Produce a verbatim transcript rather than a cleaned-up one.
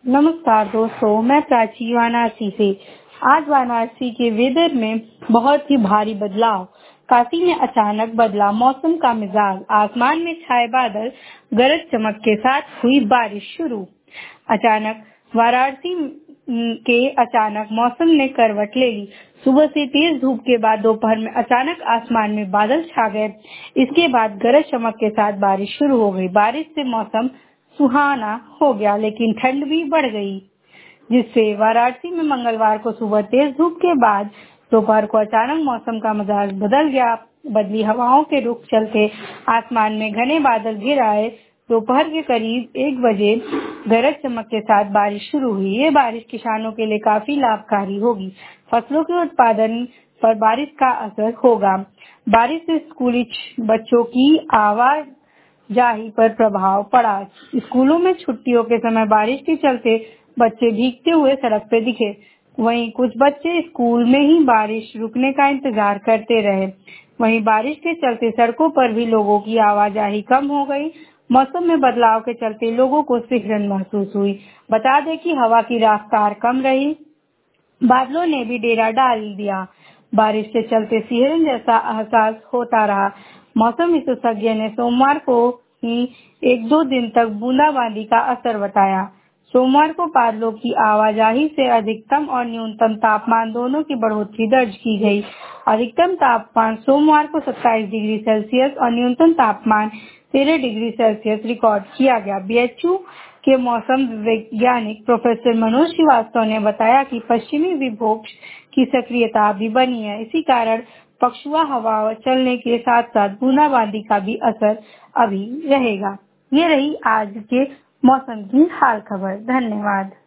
नमस्कार दोस्तों, मैं प्राची वाराणसी से। आज वाराणसी के वेदर में बहुत ही भारी बदलाव। काशी में अचानक बदला मौसम का मिजाज। आसमान में छाए बादल, गरज चमक के साथ हुई बारिश शुरू। अचानक वाराणसी के अचानक मौसम ने करवट ले ली। सुबह से तेज धूप के बाद दोपहर में अचानक आसमान में बादल छा गए। इसके बाद गरज चमक के साथ बारिश शुरू हो गई। बारिश से मौसम सुहाना हो गया, लेकिन ठंड भी बढ़ गई, जिससे वाराणसी में मंगलवार को सुबह तेज धूप के बाद दोपहर को अचानक मौसम का मिजाज बदल गया। बदली हवाओं के रुख चलते आसमान में घने बादल घिर आए। दोपहर के करीब एक बजे गरज चमक के साथ बारिश शुरू हुई। ये बारिश किसानों के लिए काफी लाभकारी होगी। फसलों के उत्पादन पर बारिश का असर होगा। बारिश से स्कूली बच्चों की आवाज जाही पर प्रभाव पड़ा। स्कूलों में छुट्टियों के समय बारिश के चलते बच्चे भीगते हुए सड़क पर दिखे। वहीं कुछ बच्चे स्कूल में ही बारिश रुकने का इंतजार करते रहे। वहीं बारिश के चलते सड़कों पर भी लोगों की आवाजाही कम हो गई। मौसम में बदलाव के चलते लोगों को सिहरन महसूस हुई। बता दें कि हवा की रफ्तार कम रही। बादलों ने भी डेरा डाल दिया। बारिश के चलते सिहरन जैसा एहसास होता रहा। मौसम विशेषज्ञ ने सोमवार को ही एक दो दिन तक बूंदाबांदी का असर बताया। सोमवार को बादलों की आवाजाही से अधिकतम और न्यूनतम तापमान दोनों की बढ़ोतरी दर्ज की गई। अधिकतम तापमान सोमवार को सत्ताईस डिग्री सेल्सियस और न्यूनतम तापमान तेरह डिग्री सेल्सियस रिकॉर्ड किया गया। बीएचयू के मौसम वैज्ञानिक प्रोफेसर मनोज श्रीवास्तव ने बताया कि पश्चिमी विक्षोभ की सक्रियता अभी बनी है। इसी कारण पछुआ हवा चलने के साथ साथ बूंदाबांदी का भी असर अभी रहेगा। ये रही आज के मौसम की हाल खबर। धन्यवाद।